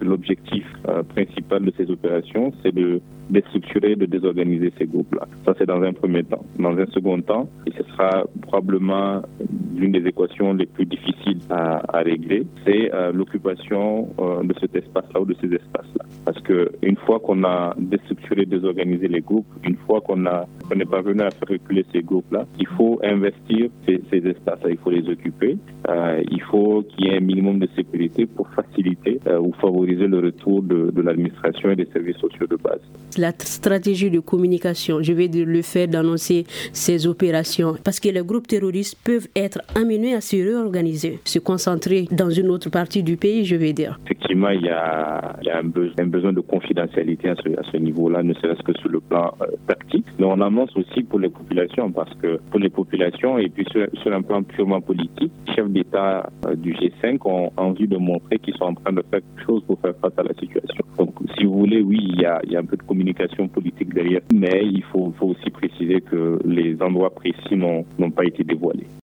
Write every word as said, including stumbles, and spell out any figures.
l'objectif euh, principal de ces opérations, c'est de déstructurer, de désorganiser ces groupes-là. Ça, c'est dans un premier temps. Dans un second temps, et ce sera probablement l'une des équations les plus difficiles à, à régler, c'est euh, l'occupation euh, de cet espace-là ou de ces espaces-là. Parce que une fois qu'on a déstructuré, désorganisé les groupes, une fois qu'on a qu'on est parvenu à faire reculer ces groupes-là, il faut investir ces, ces espaces-là, il faut les occuper. Euh, il faut qu'il y ait un minimum de sécurité pour faciliter euh, ou favoriser le retour de, de l'administration et des services sociaux de base. La stratégie de communication, je vais dire le fait d'annoncer ces opérations, parce que les groupes terroristes peuvent être amenés à se réorganiser, se concentrer dans une autre partie du pays, je vais dire. Effectivement, il y a, il y a un, besoin, un besoin de confidentialité à ce, à ce niveau-là, ne serait-ce que sur le plan euh, tactique. Mais on annonce aussi pour les populations, parce que pour les populations, et puis sur, sur un plan purement politique, les chefs d'État euh, du G cinq ont envie de montrer qu'ils sont en train de faire quelque chose pour faire face à la situation. Donc, si vous voulez, oui, il y a, il y a un peu de communication politique derrière, mais il faut, faut aussi préciser que les endroits précis n'ont, n'ont pas été dévoilés.